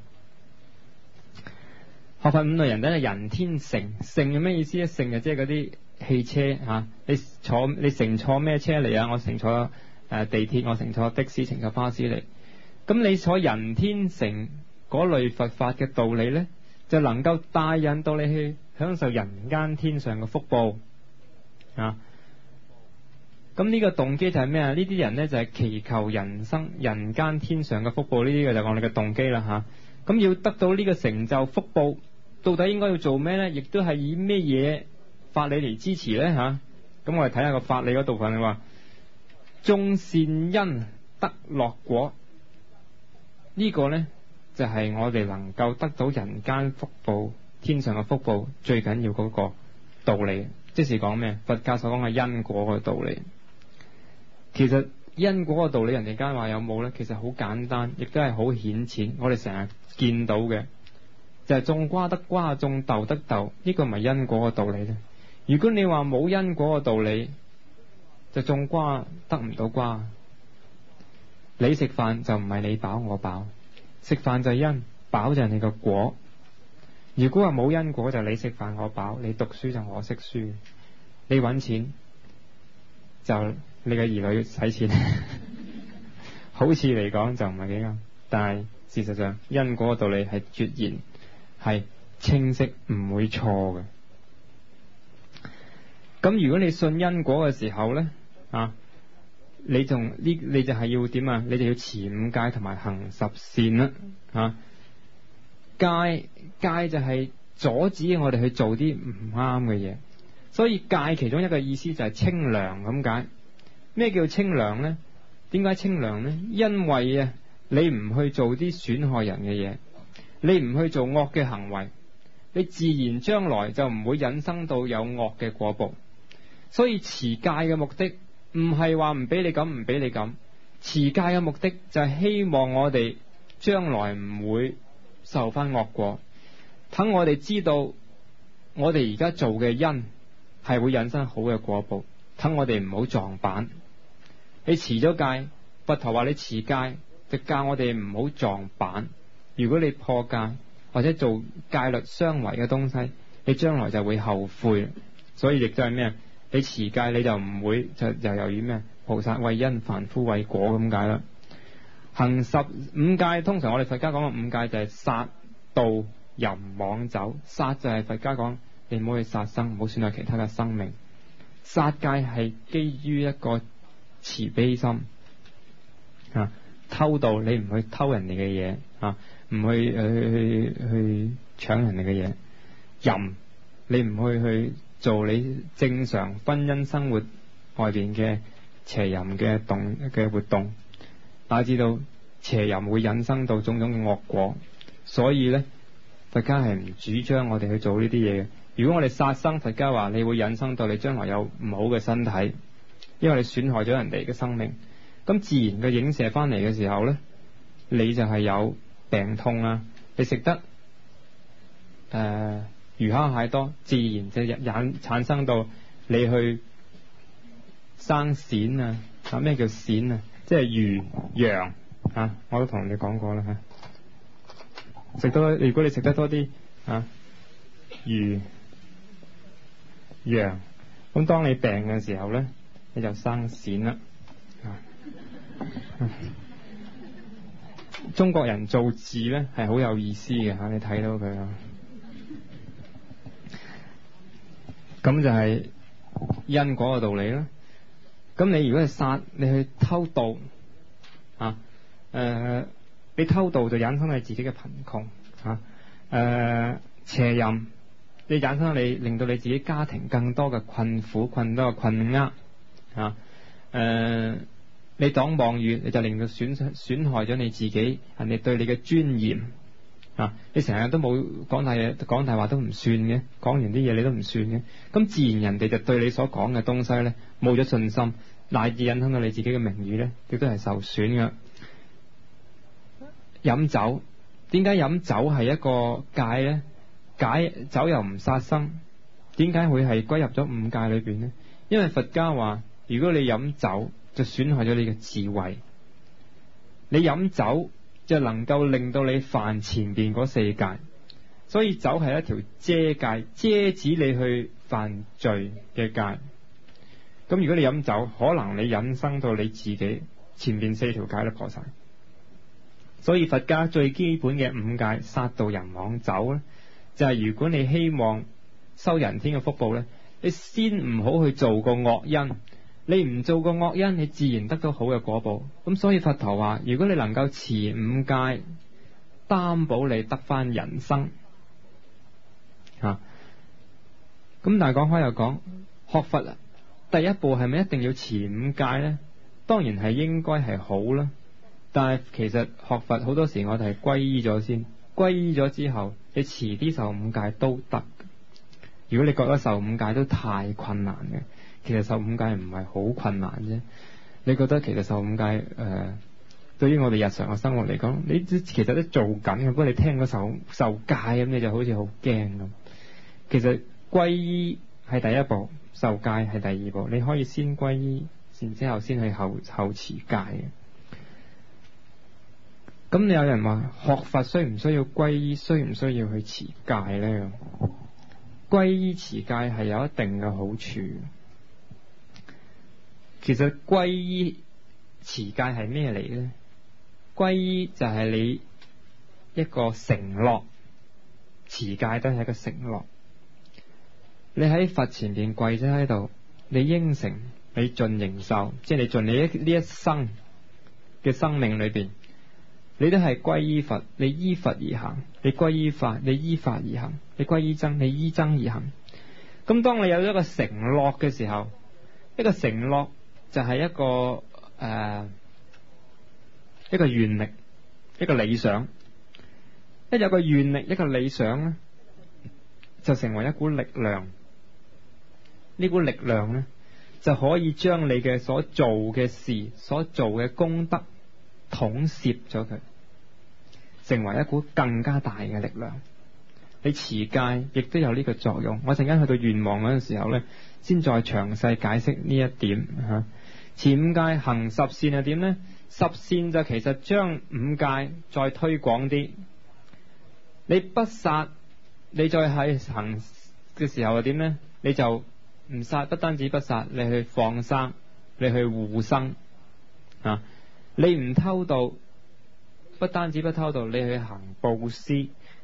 學佛五類人咧，人天乘，乘係咩意思咧？乘就即係嗰啲汽車吓，你坐你乘坐咩車嚟啊？我乘坐誒地鐵，我乘坐的士，乘坐巴士嚟。咁你坐人天乘嗰類佛法嘅道理呢，就能夠帶引到你去享受人間天上嘅福報啊！咁呢個動機就係咩啊？呢啲人呢，就係祈求人生人間天上嘅福報，呢啲嘅就係我哋嘅動機啦吓。咁要得到呢個成就福報，到底應該要做咩呢？亦都係以咩嘢法理嚟支持呢？吓？咁我哋睇下個法理嗰部分，你話種善因得樂果，呢個呢，就係我哋能夠得到人間福報、天上嘅福報最緊要嗰個道理，即是講咩？佛教所講嘅因果嘅道理。其實因果嘅道理，人哋間話有冇呢？其實好簡單，亦都係好顯淺。我哋成日見到嘅就係種瓜得瓜，種豆得豆，呢個唔係因果嘅道理咧。如果你話冇因果嘅道理，就種瓜得唔到瓜。你食飯就唔係你飽我飽。食飯就係因，飽就係你個果。如果話冇因果，就你食飯我飽，你讀書就我識書，你搵錢就你嘅兒女使錢，好似嚟講就唔係幾啱，但係事實上因果嘅道理係絕然係清晰，唔會錯嘅。咁如果你信因果嘅時候呢，啊，你仲呢？你就係要點啊？你就要持五戒同埋行十善啦。啊，戒戒就係阻止我哋去做啲唔啱嘅嘢，所以戒其中一個意思就係清涼咁解。咩叫清涼呢？點解清涼呢？因為啊，你唔去做啲損害人嘅嘢，你唔去做惡嘅行為，你自然將來就唔會引生到有惡嘅果報。所以持戒嘅目的唔係話唔俾你咁，唔俾你咁。持戒嘅目的就係希望我哋將來唔會受翻惡果，等我哋知道我哋而家做嘅因係會引生好嘅果報，等我哋唔好撞板。你持咗戒，佛陀話你持戒就教我哋唔好撞板。如果你破戒或者做戒律相違嘅東西，你將來就會後悔。所以亦都係咩？你持戒你就唔會就就由於咩？菩薩為因，凡夫為果咁解啦。行十五戒，通常我哋佛家講嘅五戒就係殺盜淫妄酒。殺就係佛家講，你唔好去殺生，唔好損害其他嘅生命。殺戒係基於一個慈悲心啊，偷盜你唔去偷人哋嘅嘢啊，唔去去去去搶人哋嘅嘢。淫你唔去去做你正常婚姻生活外邊嘅邪淫嘅動嘅活動，乃至到邪淫會引生到種種嘅惡果。所以呢，佛家係唔主張我哋去做呢啲嘢嘅。如果我哋殺生，佛家話你會引生到你將來有唔好嘅身體，因為你損害咗人哋嘅生命。咁自然嘅影射翻嚟嘅時候呢，你就係有病痛啊，你食得誒、呃、魚蝦蟹多，自然就引產生到你去生癬啊。啊，咩叫癬啊？即係魚羊啊，我都同你講過啦吓。食多，如果你食得多啲啊魚羊，咁當你病嘅時候咧，你就生癬啦。啊，中國人造字咧係好有意思嘅吓，你睇到佢啊，咁就係因果嘅道理啦。咁你如果係殺，你去偷盜啊，誒、呃，你偷盜就引生你自己嘅貧窮啊，誒、呃，邪淫你引生你令到你自己家庭更多嘅困苦、更多嘅困厄啊，誒、呃，你擋妄語，你就令到損損害咗你自己，人哋對你嘅尊嚴啊，你成日都冇講大嘢，講大話都唔算嘅，講完啲嘢你都唔算嘅，咁自然人哋就對你所講嘅東西咧冇咗信心，乃至引生到你自己嘅名譽咧，亦都係受損嘅。飲酒，點解飲酒係一個戒咧？解酒又唔殺生，點解會係歸入咗五戒裏邊呢？因為佛家話，如果你飲酒就損害咗你嘅智慧，你飲酒就能夠令到你犯前邊嗰四戒，所以酒係一條遮戒，遮止你去犯罪嘅戒。咁如果你飲酒，可能你引生到你自己前邊四條戒都破晒。所以佛家最基本嘅五戒，殺盜淫妄酒咧，就係、是、如果你希望收人天嘅福報咧，你先唔好去做個惡因，你唔做個惡因，你自然得到好嘅果報。咁所以佛陀話，如果你能夠持五戒，擔保你得翻人生吓。咁、啊、但係講開又講，學佛第一步係咪一定要持五戒呢？當然係應該係好啦。但係其實學佛好多時我哋係皈依咗先，皈依咗之後，你遲啲受五戒都得。如果你覺得受五戒都太困難嘅，其實受五戒唔係好困難啫。你覺得其實受五戒誒、呃，對於我哋日常嘅生活嚟講，你其實都做緊嘅。不過你聽嗰受受戒咁，你就好似好驚咁。其實皈依係第一步，受戒係第二步。你可以先皈依，然之後先去後後持戒嘅。咁你有人話學佛需唔需要皈依，需唔需要去持戒呢？皈依持戒係有一定嘅好處。其實皈依持戒係咩嚟呢？皈依就係你一個承諾，持戒都係一個承諾。你喺佛前邊跪咗喺度，你應承，你盡形壽，即係你盡你一呢一生嘅生命裏邊。你都係皈依佛，你依佛而行；你皈依法，你依法而行；你皈依僧，你依僧而行。咁當你有一個承諾嘅時候，一個承諾就係一個誒、呃、一個願力，一個理想。一有個願力，一個理想咧，就成為一股力量。呢股力量咧，就可以將你嘅所做嘅事、所做嘅功德統攝咗佢，成為一股更加大嘅力量。你持戒亦都有呢個作用。我陣間去到願望嗰陣時候呢，先再詳細解釋呢一點吓。持五戒行十善係點呢？十善就其實將五戒再推廣啲。你不殺，你再係行嘅時候係點呢？你就唔殺，不單止不殺，你去放生，你去護生啊。你唔偷盜，不單止不偷盜，你去行布施，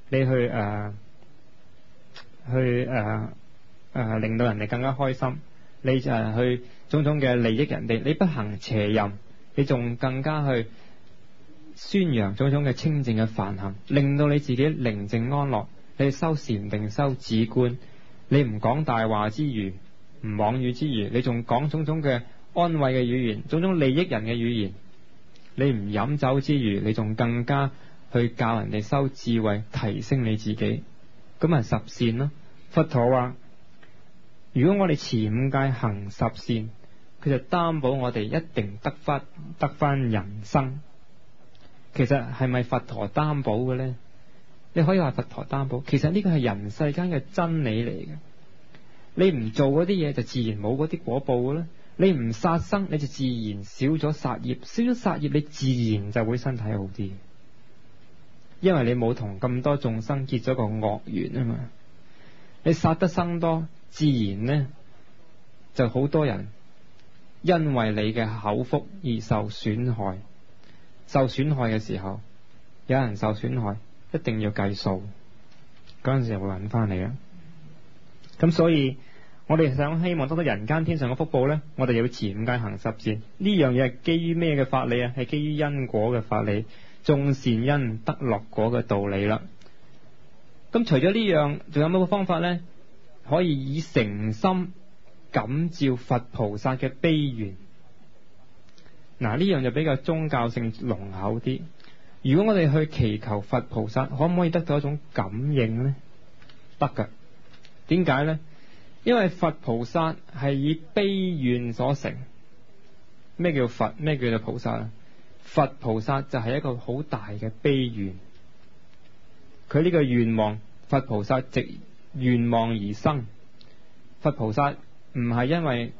你去誒、呃、去誒誒、呃呃、令到人哋更加開心，你就係去種種嘅利益人哋，你不行邪淫，你仲更加去宣揚種種嘅清淨嘅梵行，令到你自己寧靜安樂。你修禪定修止觀，你唔講大話之餘，唔妄語之餘，你仲講種種嘅安慰嘅語言，種種利益人嘅語言。你唔飲酒之餘，你仲更加去教人哋修智慧，提升你自己，咁咪十善咯。佛陀話，如果我哋持五戒行十善，佢就擔保我哋一定得翻得翻人生。其實係咪佛陀擔保嘅呢？你可以話佛陀擔保，其實呢個係人世間嘅真理嚟嘅。你唔做嗰啲嘢，就自然冇嗰啲果報嘅啦。你唔殺生，你就自然少咗殺業，少咗殺業，你自然就會身體好啲。因為你冇同咁多眾生結咗個惡緣啊嘛。你殺得生多，自然呢就好多人因為你嘅口福而受損害。受損害嘅時候，有人受損害，一定要計數，嗰陣時就會揾翻你啦。咁所以我哋想希望得到人間天上嘅福報呢，我哋要持五戒行十善。呢樣嘢係基於咩嘅法理啊？係基於因果嘅法理，種善因得樂果嘅道理啦。咁除咗呢樣，仲有冇個方法呢？可以以誠心感召佛菩薩嘅悲願。嗱，呢樣就比較宗教性濃厚啲。如果我哋去祈求佛菩薩，可唔可以得到一種感應呢？得噶。點解呢？因為佛菩薩係以悲願所成。咩叫佛？咩叫做菩薩啊？佛菩薩就係一個好大嘅悲願。佢呢個願望，佛菩薩藉願望而生。佛菩薩唔係因為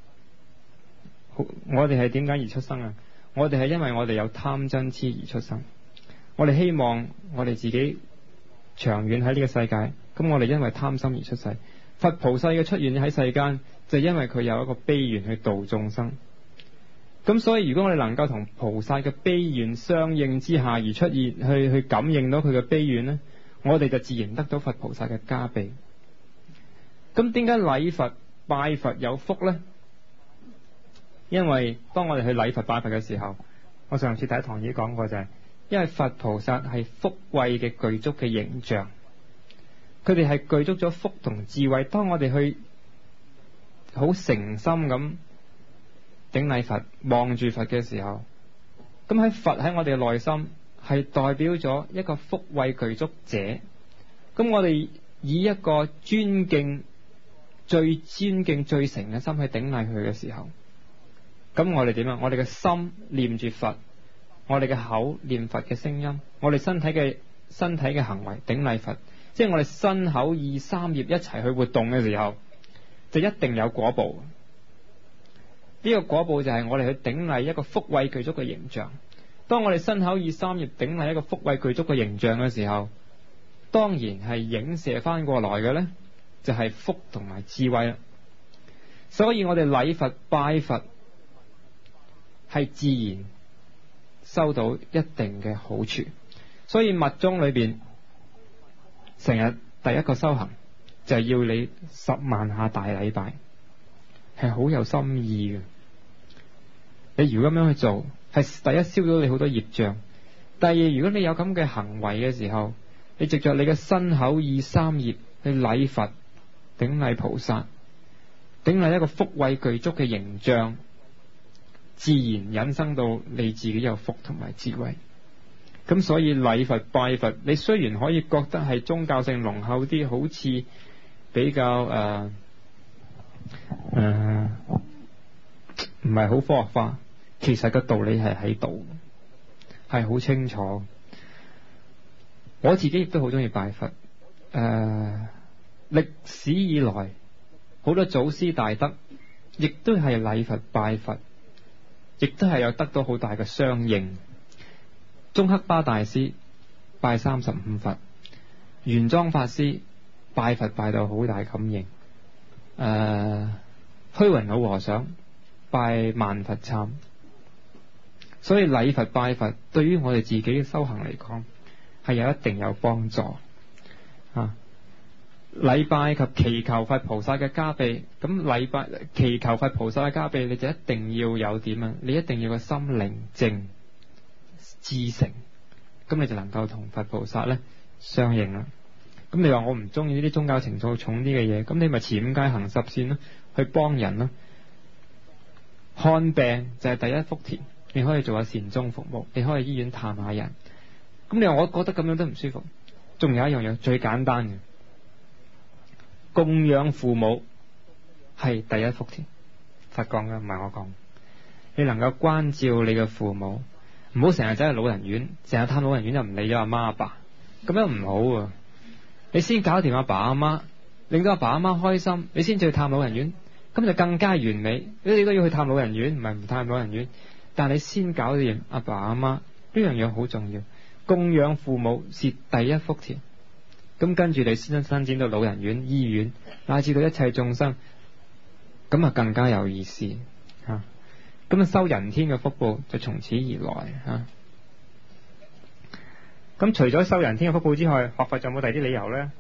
我哋係點解而出生啊？我哋係因為我哋有貪嗔癡而出生。我哋希望我哋自己長遠喺呢個世界，咁我哋因為貪心而出世。佛菩薩嘅出現喺世間，就因為佢有一個悲願去度眾生。咁所以如果我哋能夠同菩薩嘅悲願相應之下而出現，去去感應到佢嘅悲願呢，我哋就自然得到佛菩薩嘅加被。咁點解禮佛拜佛有福呢？因為當我哋去禮佛拜佛嘅時候，我上次第一堂已經講過，就係因為佛菩薩係福慧嘅具足嘅形象，佢哋係具足咗福同智慧。當我哋去好誠心咁頂禮佛，望住佛嘅時候，咁喺佛喺我哋嘅內心係代表咗一個福慧具足者。咁我哋以一個尊敬、最尊敬、最誠嘅心去頂禮佢嘅時候，咁我哋點啊？我哋嘅心念住佛，我哋嘅口念佛嘅聲音，我哋身體嘅身體嘅行為頂禮佛，即係我哋身口意三業一齊去活動嘅時候，就一定有果報。呢個果報就係我哋去頂禮一個福慧具足嘅形象。當我哋身口意三業頂禮一個福慧具足嘅形象嘅時候，當然係影射翻過來嘅呢，就係福同埋智慧啦。所以我哋禮佛拜佛係自然收到一定嘅好處。所以密宗裏邊成日第一個修行就係要你十萬下大禮拜，係好有心意嘅。你如果咁樣去做，係第一消咗你好多業障。第二，如果你有咁嘅行為嘅時候，你藉着你嘅身口意三業去禮佛頂禮菩薩，頂禮一個福慧具足嘅形象，自然引生到你自己有福同埋智慧。咁所以禮佛拜佛，你雖然可以覺得係宗教性濃厚啲，好似比較誒誒唔係好科學化，其實個道理係喺度，係好清楚。我自己亦都好中意拜佛。誒、呃，歷史以來好多祖師大德亦都係禮佛拜佛，亦都係有得到好大嘅相應。宗喀巴大師拜三十五佛，玄奘法師拜佛拜到好大感應。誒、呃，虛雲老和尚拜萬佛懺。所以禮佛拜佛對於我哋自己嘅修行嚟講係有一定有幫助。 啊。禮拜及祈求佛菩薩嘅加被，咁禮拜祈求佛菩薩嘅加被，你就一定要有點啊？你一定要個心靈靜至誠，咁你就能夠同佛菩薩咧相應啦。咁你話我唔中意呢啲宗教情操重啲嘅嘢，咁你咪持五戒行十善咯，去幫人咯。看病就係第一福田，你可以做下善終服務，你可以醫院探下人。咁你話我覺得咁樣都唔舒服，仲有一樣嘢最簡單嘅。供養父母係第一福田，佛講嘅唔係我講。你能夠關照你嘅父母，唔好成日走去老人院，成日探老人院就唔理咗阿媽阿爸，咁樣唔好啊！你先搞掂阿爸阿媽，令到阿爸阿媽開心，你先至去探老人院，咁就更加完美。你都要去探老人院，唔係唔探老人院，但係你先搞掂阿爸阿媽，呢樣嘢好重要。供養父母是第一福田。咁跟住你先伸展到老人院、醫院，乃至到一切眾生，咁啊更加有意思吓。咁啊修人天嘅福報就從此而來吓。咁、啊、除咗修人天嘅福報之外，學佛仲有冇第二啲理由呢？